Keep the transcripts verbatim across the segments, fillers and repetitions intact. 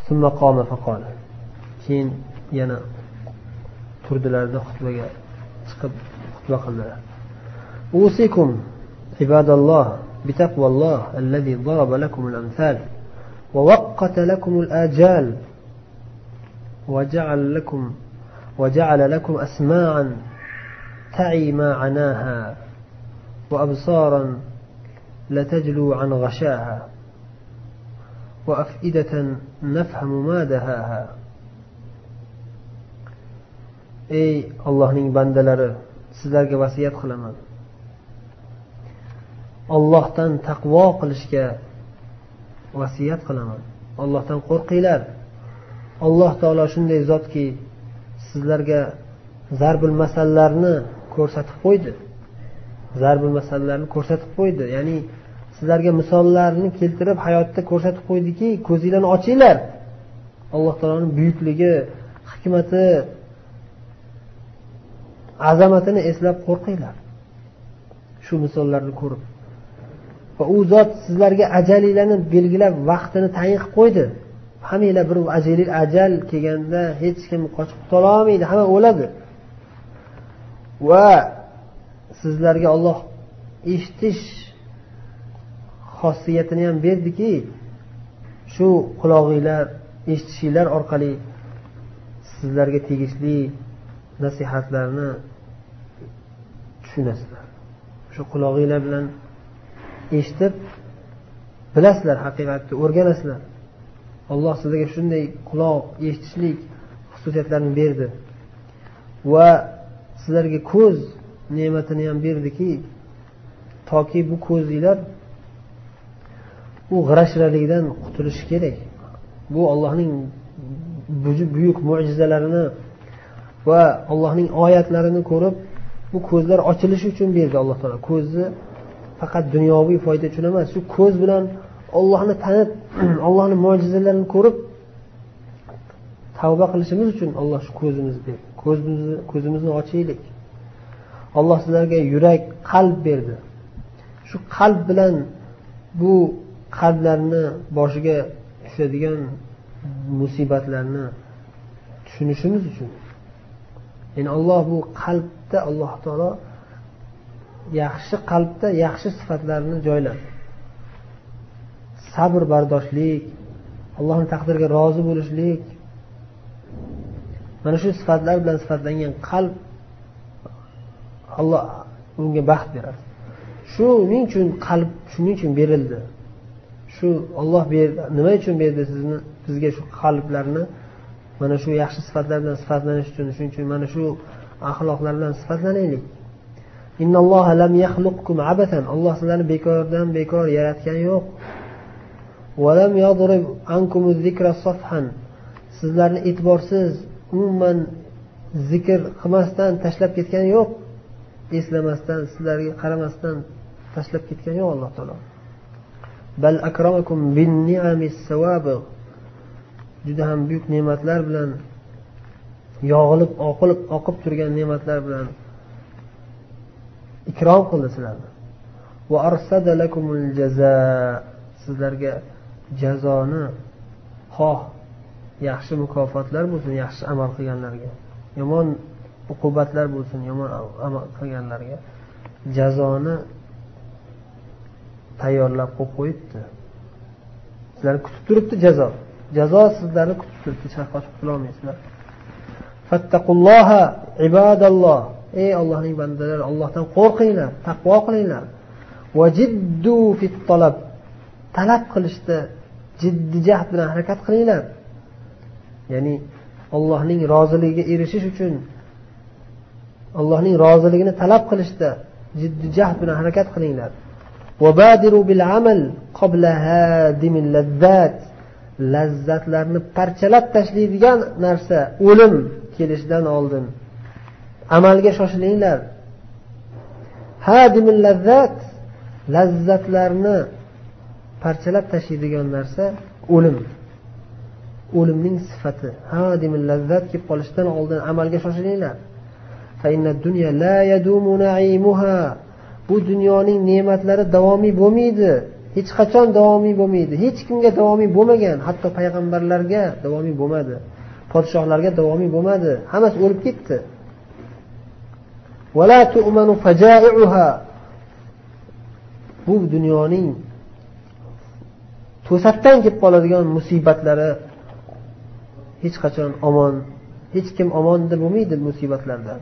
ثم قام فقال keyin yana turdilarda xutbaga chiqib xutba qildilar. Usikum ibadalloh bitaqvalloh allazi daraba lakumul amsal wa waqqata lakumul ajal wa ja'ala lakum wa ja'ala lakum asma'an ta'i ma'anaha wa absaran la tajlu an ghashaha wa af'idatan nafhamu ma dahaha. Ey Allohning bandalari, sizlarga vasiyat qilaman. Allohdan taqvo qilishga vasiyat qilaman. Allohdan qo'rqinglar. Alloh taolo shunday zotki, sizlarga zarbul masallarni ko'rsatib qo'ydi. Zarbul masallarni ko'rsatib qo'ydi. Ya'ni sizlarga misollarni keltirib hayotda ko'rsatib qo'ydiki, ko'zinglarni ochinglar. Alloh taoloning buyukligi, hikmati, azamatini eslab qo'rqinglar. Shu misollarni ko'rib. Va u zot sizlarga ajalinglarni belgilab, vaqtini tayin qilib qo'ydi. Hammanglar bir ajali ajal kelganda hech kim qochib qutula olmaydi, hamma o'ladi. Va sizlarga Alloh eshitish xosiyatini ham berdiki, shu quloqinglar, eshitishinglar orqali sizlarga tegishli nasihatlarni tushunasizlar. Shu quloqinglar bilan eshitib bilasizlar, haqiqatni o'rganasizlar. Alloh sizlarga shunday quloq, eshitishlik xususiyatlarini berdi va sizlarga ko'z ne'matini ham berdiki, toki bu ko'zinglar u g'irashralikdan qutulishi kerak. Bu Allohning buyuk mo'jizalarini va Allohning oyatlarini ko'rib, bu ko'zlar ochilishi uchun berdi Alloh taolo. Ko'zni faqat dunyoviy foyda uchun emas, shu ko'z bilan Allohni tanib, Allohning mo'jizalarini ko'rib tavba qilishimiz uchun Alloh shu ko'zimizni berdi. Ko'zimizni ko'zimizni ochaylik. Alloh sizlarga yurak, qalb berdi. Shu qalb bilan bu qalblarni boshiga tushadigan musibatlarni tushunishimiz uchun. Ya'ni Alloh bu qalbda Alloh taolo yaxshi qalbda yaxshi sifatlarni joyladi. Sabr, bardoshlik, Allohning taqdiriga rozi bo'lishlik. Mana shu sifatlar bilan sifatlangan qalb Alloh unga baxt beradi. Shuning uchun qalb shuning uchun berildi. Shu Alloh berdi. Nima uchun berdi sizni? Bizga shu qalblarni mana shu yaxshi sifatlar bilan sifatlanish uchun, shuning uchun mana shu axloqlar bilan sifatlanaylik. Innalloha lam yakhluqkum abatan. Alloh sizlarni bekordan bekor yaratgani yo'q. Va lam yadrib ankum az-zikra safhan. Sizlarni e'tiborsiz, umuman zikr qilmasdan tashlab ketgani yo'q. Eslamasdan, sizlarga qaramasdan tashlab ketgani yo'q Alloh taolo. Bal akramakum bin ni'amis sawabiq. Juda ham buyuk ne'matlar bilan yog'ilib, oqilib, oqib turgan ne'matlar bilan ikrom qildi sizlarni. Va arsada lakumul jazaa. Sizlarga jazoni, xoh yaxshi mukofotlar bo'lsin yaxshi amal qilganlarga, yomon uqubatlar bo'lsin yomon amal qilganlarga jazoni tayyorlab qo'yib qo'yibdi. Sizlarni kutib turibdi jazo. Jazo sizlarni kutib turibdi, qochib qutula olmaysizlar. Fattaqulloha ibadalloh. Ey Allohning bandalari, Allohdan qo'rqinglar, taqvo qilinglar. Vajiddu fit talab. Talab qilishda jiddiy jahd bilan harakat qilinglar. Ya'ni Allohning roziligiga erishish uchun Allohning roziligini talab qilishda jiddiy jahd bilan harakat qilinglar. Wabadiru bil amal qabla hadimil lazzat. Lazzatlarni parchalab tashlaydigan narsa o'lim kelishidan oldin amalga shoshilinglar. Hadimil lazzat, lazzatlarni parchalab tashlaydigan narsa o'lim. O'limning sifati. Hadimil lazzat kelib qolishidan oldin amalga shoshilinglar. Fa inna dunya la yadumu na'imuha. Bu dunyoning ne'matlari davomiy bo'lmaydi. hech qachon davomiy bo'lmaydi. Hech kimga davomiy bo'lmagan, hatto payg'ambarlarga davomiy bo'lmadi. Podshohlarga davomiy bo'lmadi. Hammasi o'lib ketdi. Wala tu'manu faja'i'uha. Bu dunyoning to'satdan kelib qoladigan musibatlari hech qachon omon, hech kim omon deb bo'lmaydi musibatlardan.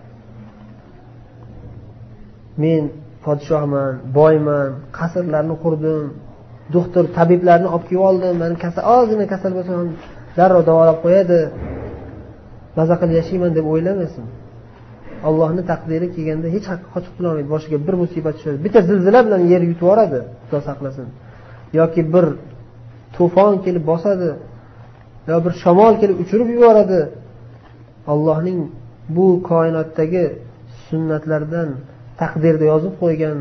Men podshohman, boyman, qasrlarni qurdim, doktor, tabiblarni olib kelib oldim, meni kasal, ozgina kasal bo'lsam darrov davolab qo'yadi. Maza qilib yashayman deb o'ylamasin. Allohning taqdiri kelganda hech haqqa qochib qolmaydi. Boshiga bir musibat tushadi. Bitta zilzila bilan yer yutib yuboradi, Xudo saqlasin. Yoki bir to'fon kelib bosadi, yo bir shamol kelib uchirib yuboradi. Allohning bu koinotdagi sunnatlardan taqdirda yozib qo'ygan,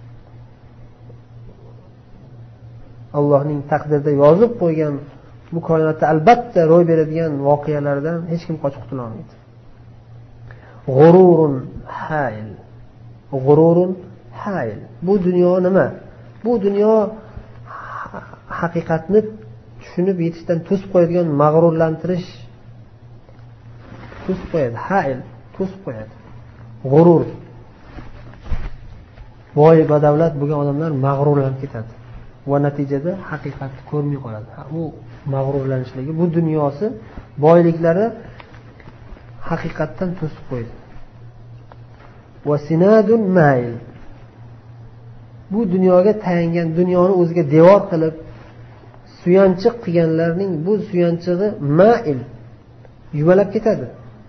Allohning taqdirda yozib qo'ygan bu koinotda albatta ro'y beradigan voqealardan hech kim qochib qutula olmaydi. G'ururun hayl. G'ururun hayl. Bu dunyo nima? Bu dunyo haqiqatni tushunib yetishdan to'sib qo'yadigan mag'rurlantirish. To'sib qo'yadi. Hayl, to'sib qo'yadi. G'urur. Boy badavlat bo'lgan odamlar mag'rurlanib ketadi va natijada haqiqatni ko'rmay qoladi. U mag'rurlanishligi, bu dunyosi, boyliklari haqiqatdan to'sib qo'ydi. Va sinadun mayl. Bu dunyoga tayangan, dunyoni o'ziga devor qilib suyanchiq qilganlarning bu suyanchig'i mayl, yumalab ketadi.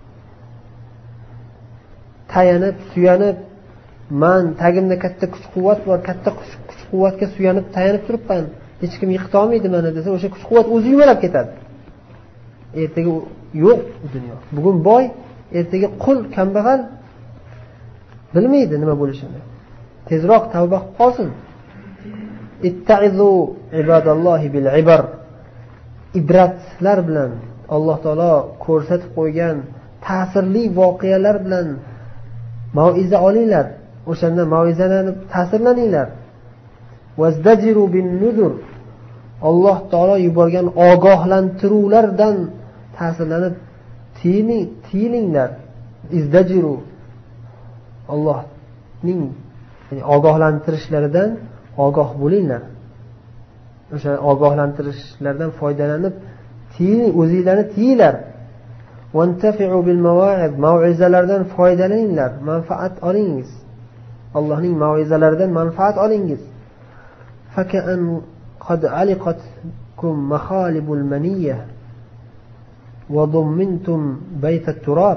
Tayanib, suyanib, man tagimda katta kuch-quvvat bor, katta kuch-quvvatga suyanib tayanib turibman, hech kim yiqita olmaydi meni desa, o'sha kuch-quvvat o'zi yumalab ketadi. Ertaga yo'q bu dunyo. Bugun boy, ertaga qul, kambag'al bilmaydi nima bo'lishini. Tezroq tavba qilib qolsin. Itta'izu ibadallohi bil ibar. Ibratlar bilan Alloh taolo ko'rsatib qo'ygan ta'sirli voqealar bilan mau'iza olinglar. O'shanda mau'izalanib ta'sirlaninglar. Vazdajiru bin nuzur. Alloh taolo yuborgan ogohlantiruvlardan ta'sirlanib tiyiling, tiyilinglar. Izdajiru. Allohning ya'ni ogohlantirishlaridan ogoh bo'linglar. O'sha ogohlantirishlardan foydalanib tiyiling, o'zingizlarni tiyinglar. Vantafi'u bil mawa'iz. Mau'izalardan foydalaninglar, manfaat olingiz. Allohning mau'izalaridan manfaat olingiz. Faka'an qad aliqatkum makhalibul maniyya wa dummintum baytat turab.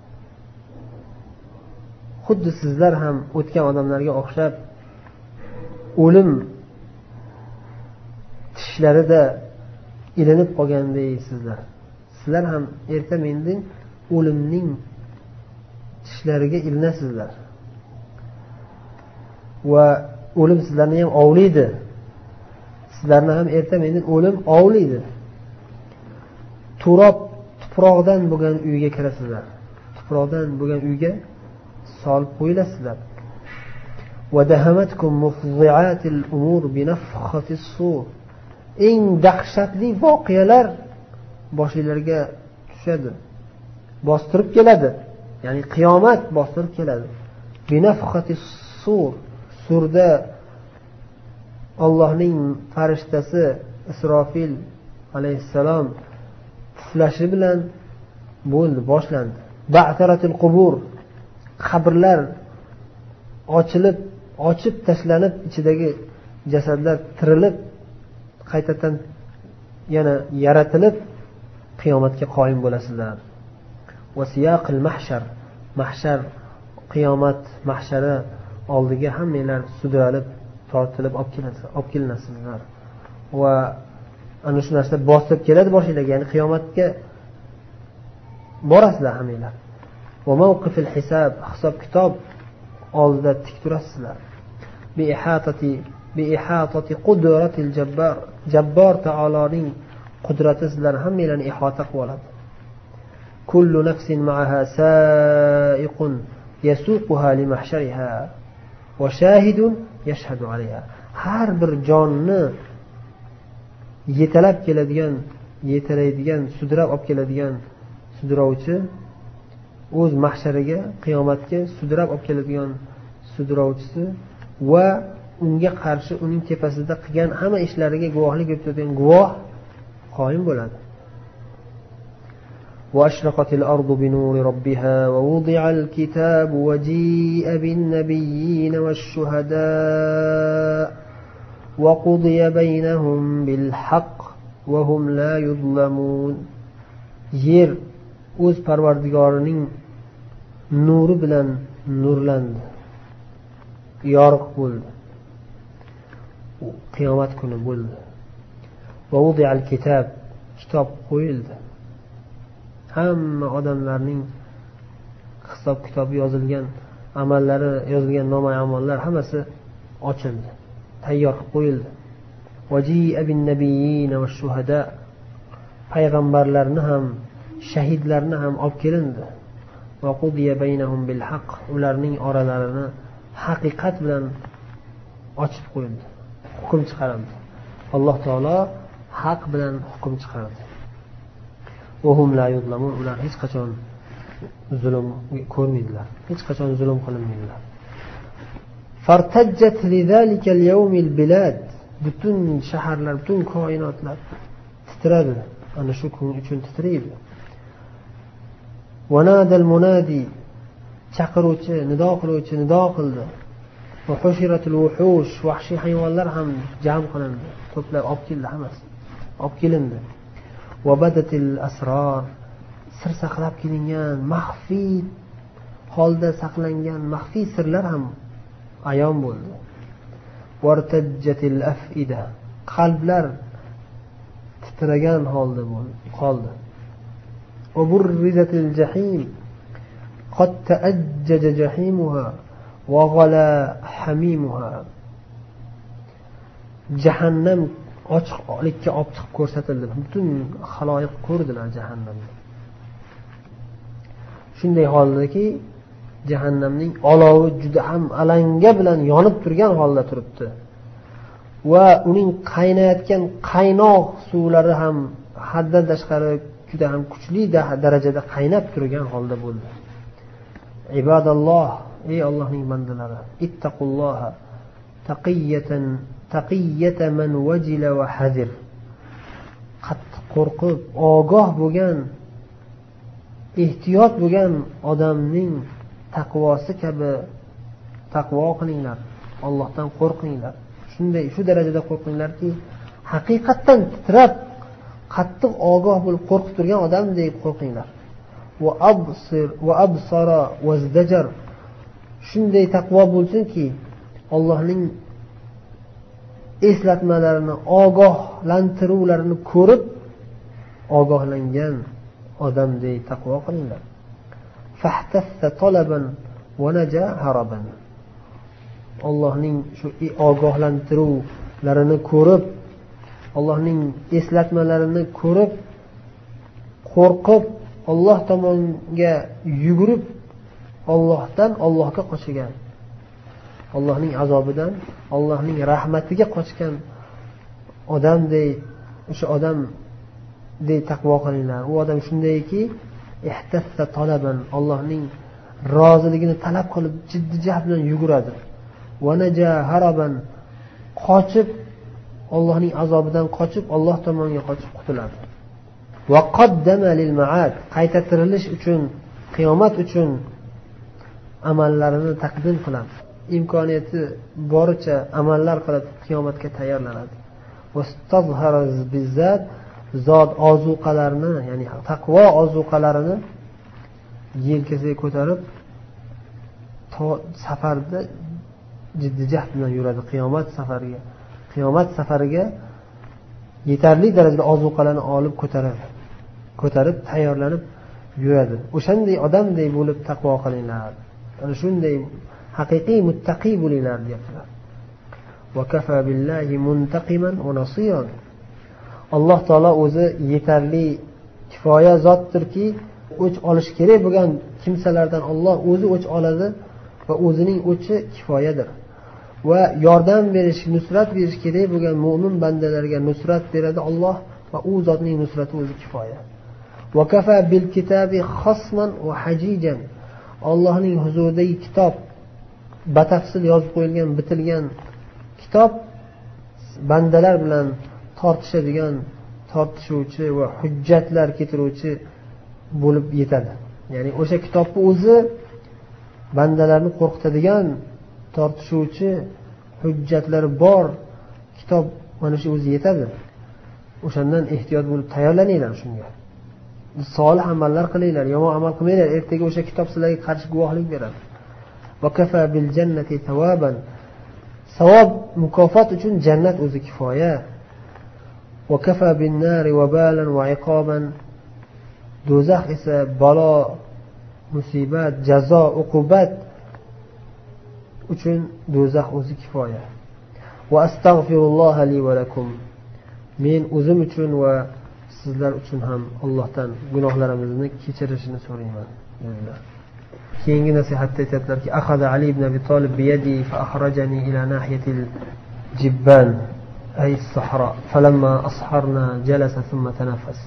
Xuddi sizlar ham o'tgan odamlarga o'xshab o'lim tishlarida ilinib qolgandaysizlar. Sizlar ham erta mending o'limning tishlariga ilinasizlar. Va o'lim sizlarni ham ovlaydi. Sizlarni ham erta mendan o'lim ovlaydi. Turob, tuproqdan bo'lgan uyga kirasizlar. Tuproqdan bo'lgan uyga solib qo'yilasizlar. Va dahamatkum mufzi'atil umur bi nafkhatis sur. Eng dahshatli voqealar boshingizlarga tushadi. Bostirib keladi. Ya'ni qiyomat bostirib keladi. Bi nafkhatis sur. Surda Allohning farishtasi Isrofil alayhissalom puflashi bilan bo'ldi, boshlandi. Ba'taratil qubur. Qabrlar ochilib, ochib tashlanib, ichidagi jasadlar tirilib, qaytadan yana yaratilib qiyomatga qoyim bo'lasizlar. Va siyaqil mahshar. Mahshar, qiyomat mahshari oldiga hammanglar sudralib, tortilib olib kelasizlar, olib kelinasizlar. Va ana shu narsa bosib keladi boshingizga, ya'ni qiyomatga borasizlar hammanglar. Va mavqifil hisob, hisob kitob oldida tik turasizlar. Bi ihatati bi ihatati qudratil jabbar. Jabbor taoloning qudrati sizlarni hammanglarni ihota qilib oladi. Kullu nafsin ma'aha sa'iqun yasuquha li mahshariha wa shahidun yashhadu 'alayha. har bir jonni yetalab keladigan, yetalaydigan, sudrab olib keladigan sudrovchi, o'z mahshariga, qiyomatga sudrab olib keladigan sudrovchisi va unga qarshi uning tepasida qilgan hamma ishlariga guvohlik berib turadigan guvoh qoyim bo'ladi. وأشرقت الأرض بنور ربها ووضع الكتاب وجيء بالنبيين والشهداء وقضي بينهم بالحق وهم لا يظلمون. yer o'z Parvardigorining nuri bilan nurlandi, yorug' bo'ldi. Qiyomat kuni bo'ldi. ووضع الكتاب, kitob qo'yildi. Hamma odamlarning hisob kitobi yozilgan, amallari yozilgan, nomay amallar hammasi ochildi, tayyor qilib qo'yildi. Vaji'a bin nabiyyin va shuhada, payg'ambarlarni ham, shahidlarni ham olib kelindi. Va qudiya baynahum bil haqq, ularning oralarini haqiqat bilan ochib qo'yildi, hukm chiqarildi. Alloh taolo haq bilan hukm chiqardi. وهم لا يظلمون, ular hech qachon zulm ko'rmaydilar, hech qachon zulm qilinmaydilar. فارتجت لذلك اليوم البلاد, butun shaharlar, butun koinotlar titradi, ana shu kun uchun titraydi. ونادى المنادي, chaqiruvchi, nido qiluvchi nido qildi. وحشرت الوحوش, vahshiy hayvonlar ham jam qilindi, to'plab olib keldi, hammasi olib kelindi. وبدت الأسرار, sir saqlab kelingan, maxfiy holda saqlangan maxfiy sirlar ham ayon bo'ldi. وارتجت الأفئدة, qalblar titragan holda qoldi. وبرزت الجحيم قد تأجج جحيمها وغلا حميمها, jahannam ochiqlikka olib chiqib ko'rsatildi. Butun xaloyiq ko'rdilar jahannamni. Shunday holdaki, jahannamning olovi juda ham alanga bilan yonib turgan holda turibdi. Va uning qaynayotgan qaynoq suvlari ham haddan tashqari juda ham kuchli darajada qaynab turgan holda bo'ldi. Ibadalloh, ey Allohning bandalari, ittaqulloha taqiyatan taqiyata man wajila va hazir, qattiq qo'rqib ogoh bo'lgan, ehtiyot bo'lgan odamning taqvosi kabi taqvo qilinglar, Allohdan qo'rqinglar. Shunday shu darajada qo'rqinglarki, haqiqatdan titrab qattiq ogoh bo'lib qo'rqib turgan odamdek qo'rqinglar. Va absir va absara vazdajar, shunday taqvo bo'lsinki, Allohning eslatmalarini, ogohlantiruvlarini ko'rib ogohlangan odamdek taqvo qilinglar. Fahtassa talaban va naja haraban, Allohning shu ogohlantiruvlarini ko'rib, Allohning eslatmalarini ko'rib, qo'rqib, Alloh tomonga yugurib, Allohdan Allohga qochgan, Allohning azobidan Allohning rahmatiga qochgan odamdek, o'sha odamdek taqvo qilinglar. U odam shundayki, ihtassa talaban, Allohning roziligini talab qilib jiddiy jahd bilan yuguradi. Va naja haraban, qochib, Allohning azobidan qochib, Alloh tomoniga qochib qutuladi. Va qaddama lil ma'ad, qayta tirilish uchun, qiyomat uchun amallarini taqdim qiladi. Imkoniyati boricha amallar qilib qiyomatga tayyorlanadi. Vastazhara bizzat, zot ozuqalarini, ya'ni taqvo ozuqalarini yelkasiga ko'tarib safarda jiddiy jahd bilan yuradi. Qiyomat safariga, qiyomat safariga yetarli darajada ozuqalarni olib ko'taradi. Ko'tarib tayyorlanib yuradi. O'shanday odamday bo'lib taqvo qilinglar. Ana shunday haqiqiy muttaqi bo'linglar deyaptilar. Va kafa billahi muntaqiman va nasiran. Alloh taolo o'zi yetarli kifoya zotdirki, o'ch olish kerak bo'lgan kimsalardan Alloh o'zi o'ch oladi va o'zining o'chi kifoyadir. va yordam berish, nusrat berish kerak bo'lgan mo'min bandalarga nusrat beradi Alloh va u zotning nusrati o'zi kifoya. Va kafa bil kitabi khasman va hajijan. Allohning huzuridagi kitob batafsil yozib qo'yilgan, bitilgan kitob bandalar bilan tortishadigan, tortishuvchi va hujjatlar keltiruvchi bo'lib yetadi. Ya'ni o'sha kitobning o'zi bandalarni qo'rqitadigan, tortishuvchi hujjatlari bor kitob mana shu o'zi yetadi. O'shandan ehtiyot bo'lib tayyorlaninglar shunga. Solih amallar qilinglar, yomon amal qilmanglar. Ertaga o'sha kitob sizlarga qarshi guvohlik beradi. Va kafa bil jannati thawaban. Savob, mukofot uchun jannat o'zi kifoya. Va kafa bin nari wabalan va iqoban. Do'zax esa balo, musibat, jazo, uqubat uchun do'zax o'zi kifoya. Va astagfirulloha li va lakum. Men o'zim uchun va sizlar uchun ham Allohdan gunohlarimizni kechirishini so'rayman dedilar. Keyingi nasihatda aytadilarki, akhadha Ali ibn Abi Talib bi yadi fa akhrajani ila nahiyatil jibban ay as-sahra falamma asharna jalasa thumma tanaffas.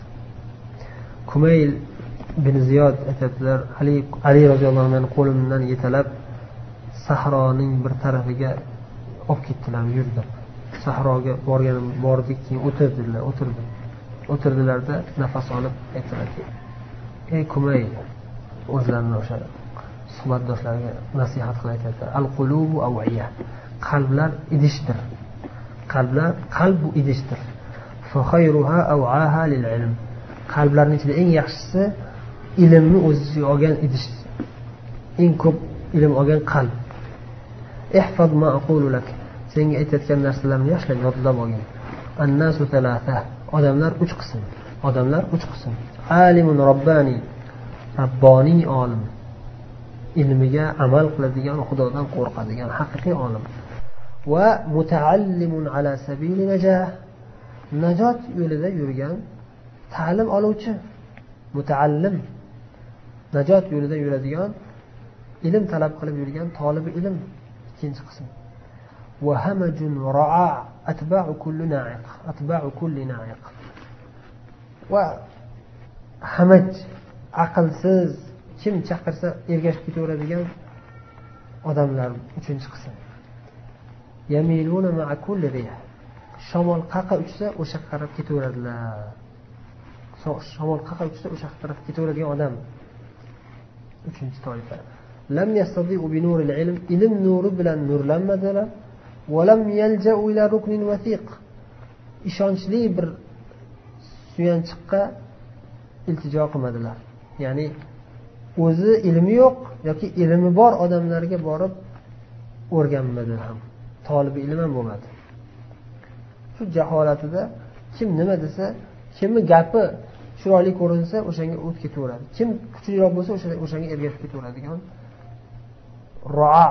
Kumayl bin Ziyod aytadilar, Ali Ali roziyallohu anhu qo'limdan yetalab sahroning bir tarafiga olib ketdilar, yurdi. Sahroga borganim bordik, keyin o'tirdilar, o'tirdi. O'tirdilarda nafas olib aytdilarki, ey Kumayl, o'zlarini o'sha suhbatdoshlariga nasihat qilayotganlar. Al-qulubu awiya. Qalblar idishdir. Qalblar qalb bu idishdir. Fa khayruha aw'aha lil ilm. Qalblarning ichida eng yaxshisi ilmni o'z ichiga olgan idish. Eng ko'p ilm olgan qalb. Ihfaz ma aqulu lak. Senga aytayotgan narsalarni yaxshilab yodlab olgin. An-nasu thalatha. Odamlar uch qism. Odamlar uch qism. Alimun robbani. Rabboniy olim. Ilmiga amal qiladigan, Xudodan qo'rqadigan haqiqiy olim. Va mutaallimun ala sabili najah. Najot yo'lida yurgan ta'lim oluvchi, mutaallim. Najot yo'lida yuradigan, ilm talab qilib yurgan tolibi ilm ikkinchi qism. Va hamajun ra'a atba'u kulli na'iq, atba'u kulli na'iq. Va hamaj aqlsiz, kim chaqirsa ergashib ketaveradigan odamlar uchinchi qism. Yamiluna ma'a kulli rih. Shamol qaqa uchsa o'sha qarab ketaveradilar. Shamol qaqa uchsa o'sha taraf ketaveradigan odam uchinchi toifa. Lam yastadi'u bi nuril ilm. Ilm nuri bilan nurlanmadilar. Va lam yalja'u ila ruknin wasiq. Ishonchli bir suyanchiqqa iltijo qilmadilar. Ya'ni o'zi ilmi yo'q yoki ilmi bor odamlarga borib o'rganmadi ham. Tolibi ilm ham bo'lmadi. Shu jaholatida kim nima desa, kimni gapi chiroyli ko'rinsa o'shanga o'tib ketaveradi. Kim kuchliroq bo'lsa o'shanga ergashib ketaveradigan ro'a.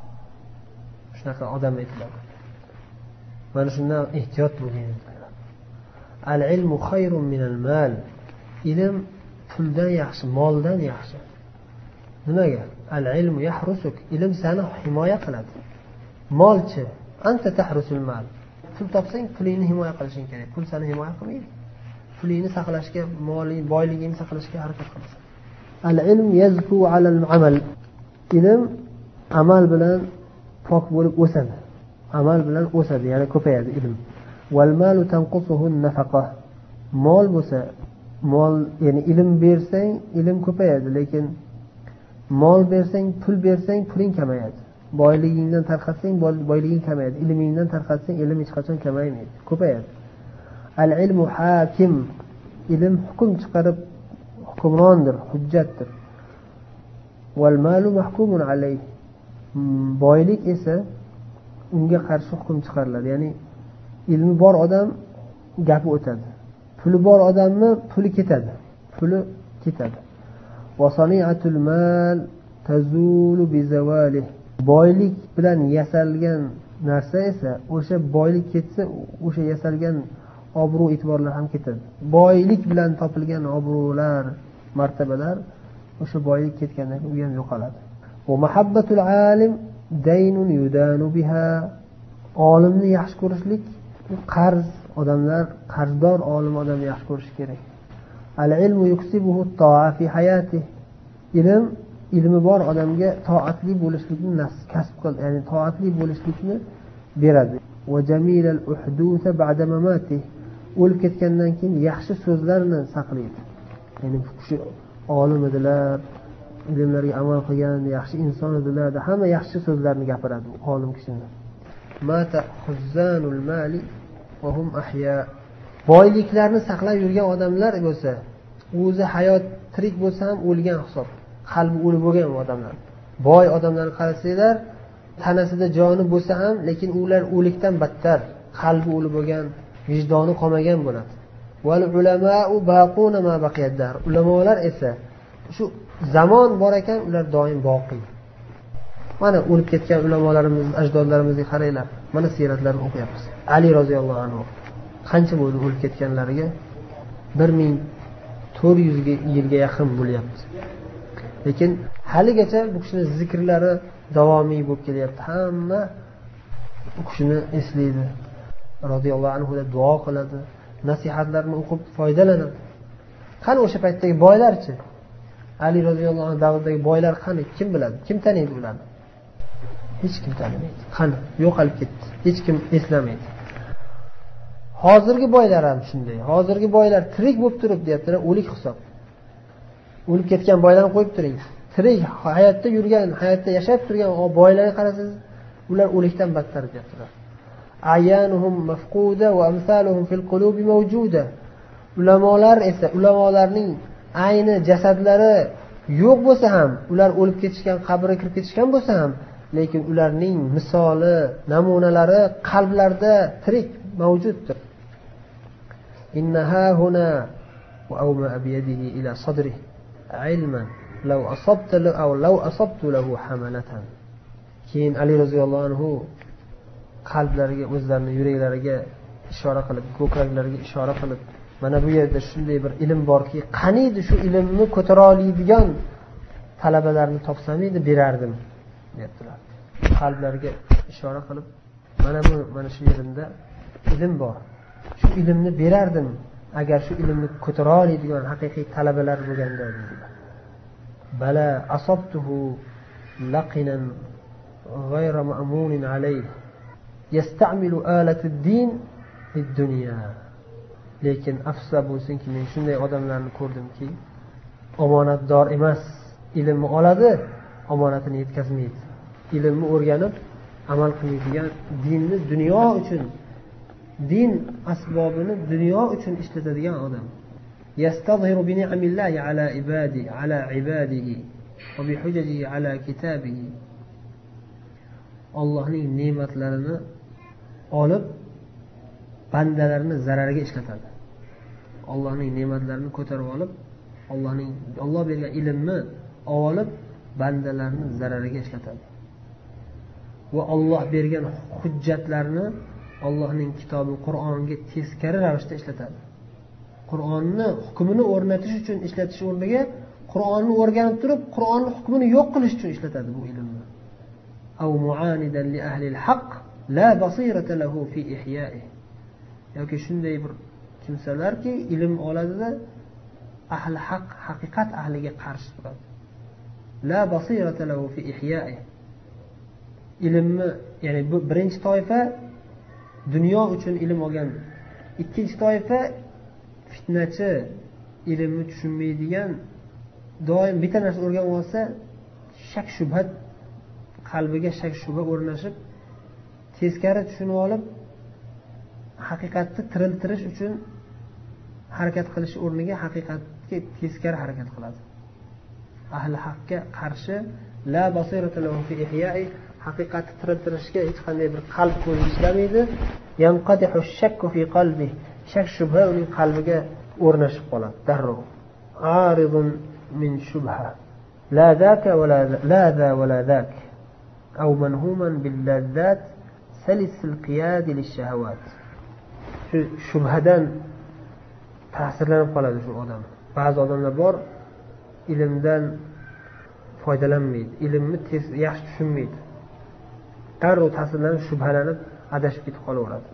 Shunaqa odam aytiladi. Mana shundan ehtiyot bo'ling. Al-ilmu khayrun minal mal. Ilm puldan yaxshi, moldan yaxshi. Nimaga? Al-ilmu yahrusuk. Ilm seni himoya qiladi. Molchi, anta tahrusul mal. Pul topsang, pulingni himoya qilishing kerak. Pul seni himoya qilmaydi. Pulingni saqlashga, moliy boyligingni saqlashga harakat qilasan. Al-ilm yazku alal amal. Ilm amal bilan pok bo'lib o'sadi. Amal bilan o'sadi, ya'ni ko'payadi ilm. Wal malu tanqusuhu an-nafaqa. Mol bo'lsa, mol, ya'ni ilm bersang, ilm ko'payadi, lekin mol bersang, pul bersang, puling kamayadi. Boyligingdan tarqatsang, boyliging kamayadi. Ilmingdan tarqatsang, ilm hech qachon kamaymaydi, ko'payadi. Al-ilmu hakim. Ilm hukm chiqarib hukmrondir, hujjatdir. Wal malu mahkumun alayh. Boylik esa unga qarshi hukm chiqariladi. Ya'ni ilmi bor odam gapi o'tadi. Puli bor odamni puli ketadi. Puli ketadi. Wa sani'atul mal tazulu bi zawalih. Boylik bilan yasalgan narsa esa o'sha boylik ketsa, o'sha yasalgan obro' e'tiborlar ham ketadi. Boylik bilan topilgan obro'lar, martabalar o'sha boylik ketgandan keyin u ham yo'qoladi. Va mahabbatul alim daynun yudanu biha. olimni yaxshi ko'rishlik, qarz odamlar, qarzdor olim odamni yaxshi ko'rish kerak. Al-ilmu yuksibuhu at-ta'a fi hayati. Ilm ilmi bor odamga toatli bo'lishlikni nasib kasb qil, ya'ni toatli bo'lishlikni beradi. Va jamilal uhdusa ba'da mamati. O'lib ketgandan keyin yaxshi so'zlarni saqlaydi. Ya'ni bu kishi olim edilar, ilmlarga amal qilgan, yaxshi inson edilar, hamma yaxshi so'zlarni gapiradi olim kishilar. Mata xuzzanul mali va hum ahya. Boyliklarni saqlab yurgan odamlar bo'lsa, o'zi hayot tirik bo'lsa ham o'lgan hisob. Qalbi o'lib bo'lgan odamlar. Boy odamlarni qarasanglar, tanasida joni bo'lsa ham, lekin ular o'likdan battar, qalbi o'lib bo'lgan, vijdoni qolmagan bo'ladi. Wal ulama'u baquna ma baqiyadar. Ulamolar esa shu zamon bor ekan, ular doim boqiy. Mana o'lib ketgan ulamolarimiz, ajdodlarimizga qaranglar. Mana siyratlarini o'qiyapmiz. Ali roziyallohu anhu qancha bo'ldi o'lib ketganlariga? bir ming to'rt yuz yilga yaqin bo'lyapti. Lekin haligacha bu kishining zikrlari davomiy bo'lib kelyapti. Hamma bu kishini eslaydi. Roziyallohu anhu da duo qiladi, nasihatlarini o'qib foydalanadi. Qani o'sha paytdagi boylarchi? Ali roziyallohu anhu davridagi boylar qani? Kim biladi? Kim taniydi ularni? Hech kim tanimaydi. Qani? Yo'qolib ketdi. Hech kim eslamaydi. Hozirgi boylar ham shunday. Hozirgi boylar tirik bo'lib turib deyaptilar, o'lik hisob. O'lib ketgan boylarni qo'yib turing. Tirik hayotda yurgan, hayotda yashab turgan boylarga qarasangiz, ular o'likdan battar deyaptilar. Ayanuhum mafquda va amsaluhum fil qulubi mawjuda. Ulamolar esa, ulamolarning ayni jasadlari yo'q bo'lsa ham, ular o'lib ketishgan, qabrga kirib ketishgan bo'lsa ham, lekin ularning misoli, namunalari qalblarda tirik mavjuddir. Innaha huna wa awma biyadihi ila sadrihi ilman law asabta aw law asabtu lahu hamalatan. Keyin Ali roziyallohu anhu qalblariga, o'zlarining yuraklariga ishora qilib, ko'kraklariga ishora qilib, mana bu yerda shunday bir ilm borki, qaniydi shu ilmni ko'tara oladigan talabalarni topsam edi, berardim, deyaptilar. Qalblariga ishora qilib, mana bu mana shu yerimda ilm bor. Shu ilmni berardim agar shu ilmni ko'tara oladigan haqiqiy talabalar bo'lganda, dedilar. Bala asabtuhu laqinan ghayra ma'munin alayhi yasta'milu alatid-din lid-dunya. Lekin afsus bo'lsinki, men shunday odamlarni ko'rdimki, omonatdor emas, ilmni oladi, omonatini yetkazmaydi. Ilmni o'rganib, amal qiladigan, dinni dunyo uchun, din asbobini dunyo uchun ishlatadigan odam. Yastazhiru bi ni'amillahi ala ibadi, ala ibadihi va bi hujajihi ala kitabihi. Allohning ne'matlarini olib bandalarni zarariga ishlatadi. Allohning ne'matlarini ko'tarib olib, Allohning Alloh bergan ilmni olib bandalarni zarariga ishlatadi. Va Alloh bergan hujjatlarni Allohning kitobi Qur'onga teskari ravishda ishlatadi. Qur'onni hukmini o'rnatish uchun ishlatish o'rniga Qur'onni o'rganib turib, Qur'onning hukmini yo'q qilish uchun ishlatadi bu ilmni. Aw mu'anidan li ahli al-haqq la basirata lahu fi ihya'ihi. Yoki shunday bir kimsalarki ilm oladida ahli haq, haqiqat ahliga qarshi turadi. La basirata lahu fi ihya'ihi. Ilmni, ya'ni bu birinchi toifa dunyo uchun ilm olgan, ikkinchi toifa fitnachi, ilmni tushunmaydigan, doim bitta narsa o'rganib olsa, shak shubhat qalbiga shak shubha o'rnashib, teskari tushunib olib, haqiqatni tiriltirish uchun harakat qilish o'rniga haqiqatga teskari harakat qiladi. Ahli haqqa qarshi la basirata lahu fi ihya'i, haqiqatni tiriltirishga hech qanday bir qalb ko'zi ishlamaydi. Yanqadihu shakku fi qalbi, shak shubha uning qalbiga o'rnashib qoladi darrov. Aridun min shubha la zaka wa la la za wa la zak aw manhuman bil lazzat salis al qiyad lil shahawat. Shu shubhadan ta'sirlanib qoladi shu odam. Ba'zi odamlar bor, ilmdan foydalanmaydi, ilmni yaxshi tushunmaydi. Darrov ta'sirlanib, shubhalanib, adashib ketib qolaveradi.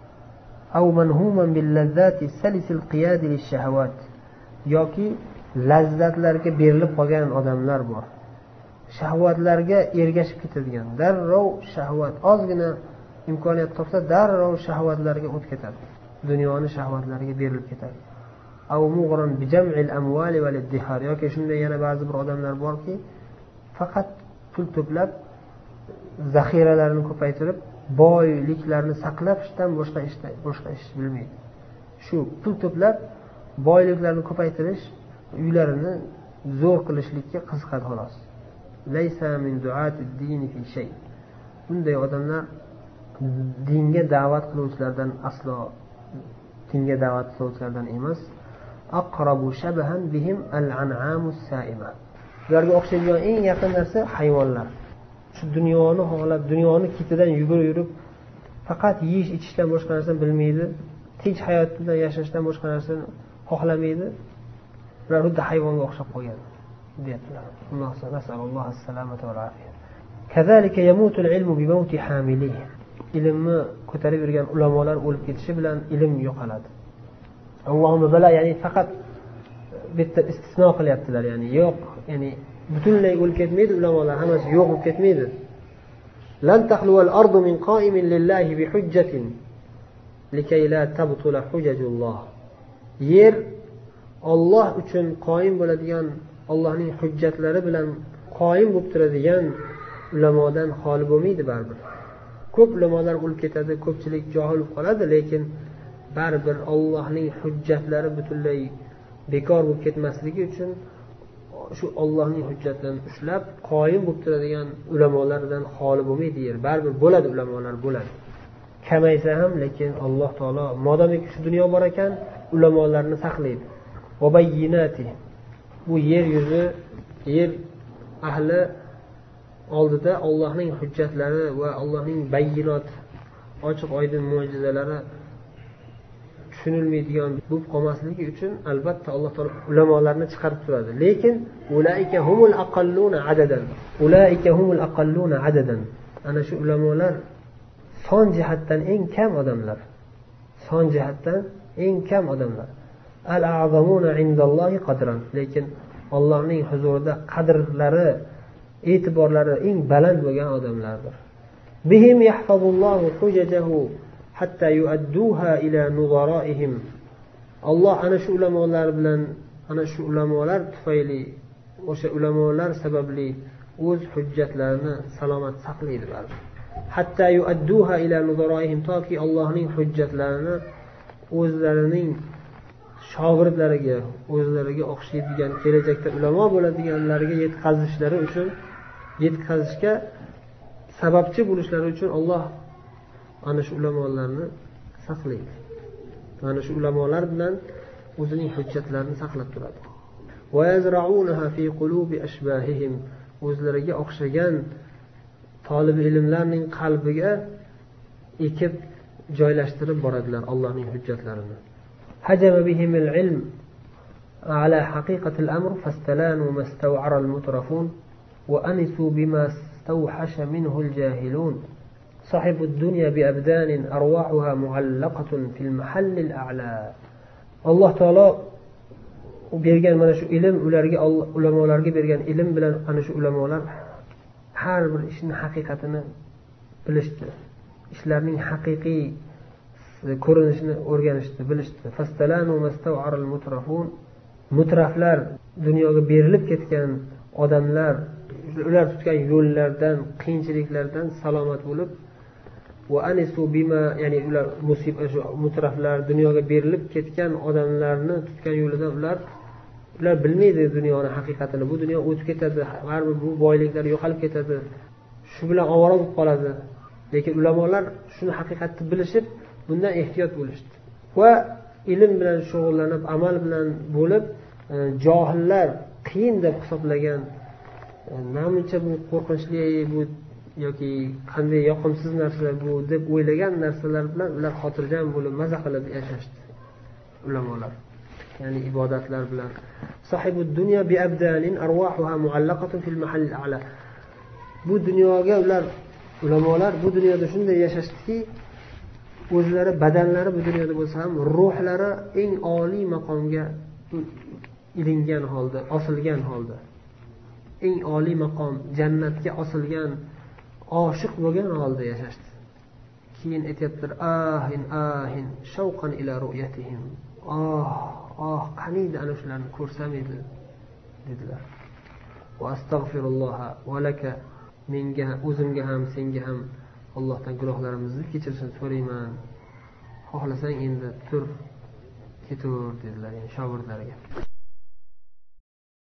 Aw manhuman bil lazzati salisil qiyad lish shahawat, yoki lazzatlarga berilib qolgan odamlar bor. Shahvatlarga ergashib ketadigan, darrov shahvat, ozgina imkoniyat topsa darrov shahvatlarga o'tib ketadi. Dunyoni shahvatlariga berilib ketadi. Aw mughran bi jam'il amwali wal iddihar, yoki shunday yana ba'zi bir odamlar borki, faqat pul to'plab, zaxiralarini ko'paytirib, boyliklarni saqlashdan boshqa ish boshqa ish bilmaydi. Shu pul to'plab, boyliklarni ko'paytirish, uylarini zo'r qilishlikka qiziqadi xolos. Laysa min du'atid din fi shay. Bunday odamlar dinga da'vat qiluvchilardan aslo dinga da'vat qiluvchilardan emas. Aqrabu shabahan bihim al-an'amus sa'ima. Ularga o'xshaydigan eng yaqin narsa hayvonlar. Shu dunyoni xohlab, dunyoni ketidan yugurib yurib, faqat yeyish, ichishdan boshqa narsani bilmaydi, tinch hayotda yashashdan boshqa narsani xohlamaydi. Ular xuddi hayvonga o'xshab qolgan, deyaptilar. Alloh nasallallohu as-salamata val afiya. Kazalika yamutu al-ilmu bi mawti hamilihi. Ilmni ko'tarib yurgan ulamolar o'lib ketishi bilan ilm yo'qoladi. Allohumma bala, ya'ni faqat bitta istisno qilyaptilar, ya'ni yo'q, ya'ni butunlay o'lib ketmaydi ulamolar, hammasi yo'q bo'lib ketmaydi. Lan tahlu al-ardu min qa'imin lillahi bi hujjatin likay la tabtula hujajullah. Yer Alloh uchun qoyim bo'ladigan, Allohning hujjatlari bilan qoyim bo'lib turadigan ulamodan xoli bo'lmaydi baribir. Ko'p ulamolar o'lib ketadi, ko'pchilik johil bo'lib qoladi, lekin baribir Allohning hujjatlari butunlay bekor bo'lib ketmasligi uchun shu Allohning hujjatlarini ushlab qoyim bo'lib turadigan ulamolardan xoli bo'lmaydi yer. Baribir bo'ladi, ulamolar bo'ladi. Kamaysa ham, lekin Alloh taolo modomiki shu dunyo bor ekan, ulamolarni saqlaydi. Va bayyinati. Bu yer yuzi, yer ahli oldida Allohning hujjatlari va Allohning bayyinot, ochiq oydin mo'jizalari tushunilmaydigan bo'lib qolmasligi uchun albatta Alloh taolo ulamolarni chiqarib turadi. Lekin ulaika humul aqalluna adadan. Ulaika humul aqalluna adadan. Ana shu ulamolar son jihatdan eng kam odamlar. Son jihatdan eng kam odamlar. Al-a'zamuna indallohi qadran. Lekin Allohning huzurida qadrlari, e'tiborlari eng baland bo'lgan odamlardir. Bihim yahfazullohu hujajahu hatta yu'adduha ila nuzaraihim. Alloh ana shu ulamolar bilan, ana shu ulamolar tufayli, o'sha ulamolar sababli o'z hujjatlarini salomat saqlaydi baribir. Hatta yu'adduha ila nuzaraihim, toki Allohning hujjatlarini o'zlarining shogirdlariga, o'zlariga o'xshaydigan, kelajakda ulamo bo'ladiganlarga yetkazishlari uchun, yetkazishga sababchi bo'lishlari uchun Alloh ana shu ulamolarni saqlaydi. Mana shu ulamolar bilan o'zining hujjatlarini saqlab turadi. Va yazra'unaha fi qulubi ashbahihim. O'zlariga o'xshagan talib ilmlarning qalbiga ekib joylashtirib boradilar Allohning hujjatlarini. Hajama bihim al-ilm ala haqiqati al-amr fastalanu mastaw'ara al-mutrafun wa anisu bima stawhasha minhu al-jahilun. صاحب الدنيا بأبدان أرواحها معلقة في المحل الأعلى. الله تعالى bergan mana shu ilm, ularga ulamolarga bergan ilm bilan ana shu ulamolar har bir ishning haqiqatini bilishdi. Ishlarning haqiqiy ko'rinishini o'rganishdi, bilishdi. Fastalanu mastaw'ara al-mutrafun. Mutraflar, dunyoga berilib ketgan odamlar, ular tutgan yo'llardan, qiyinchiliklardan salomat bo'lib, va anisu bima, ya'ni ular musibat, shu mutraflar, dunyoga berilib ketgan odamlarni tutgan yo'lidan ular ular bilmaydi dunyoning haqiqatini. Bu dunyo o'tib ketadi, baribir bu boyliklar yo'qolib ketadi. Shu bilan ovora bo'lib qoladi. Lekin ulamolar shuni haqiqatni bilishib, bundan ehtiyot bo'lishdi. Va ilm bilan shug'ullanib, amal bilan bo'lib, johillar qiyin deb hisoblagan, namuncha bu qo'rqinchli, bu yoki qanday yoqimsiz narsa bu deb o'ylagan narsalar bilan ular xotirjam bo'lib, maza qilib yashashdi ulamolar. Ya'ni ibodatlar bilan. Sahibud dunya bi abdanin arwahuha muallaqatun fil mahall a'la. Bu dunyoga ular ulamolar bu dunyoda shunday yashashdiki, o'zlari badanlari bu dunyoda bo'lsa ham ruhlari eng oliy maqomga ilingan holda, osilgan holda, eng oliy maqom jannatga osilgan, oshiq bo'lgan holda yashashdi. Keyin aytibdir: "Ahin ahin shavqan ila ru'yatihim." Oh, oh, qaniydi ana shularni ko'rsam edi dedilar. Va astagfirulloh va laka, menga, o'zimga ham, senga ham Allohdan gunohlarimizni kechirishini so'rayman. Xohlasang endi tur, ketur dedilar, yani shogirdlariga.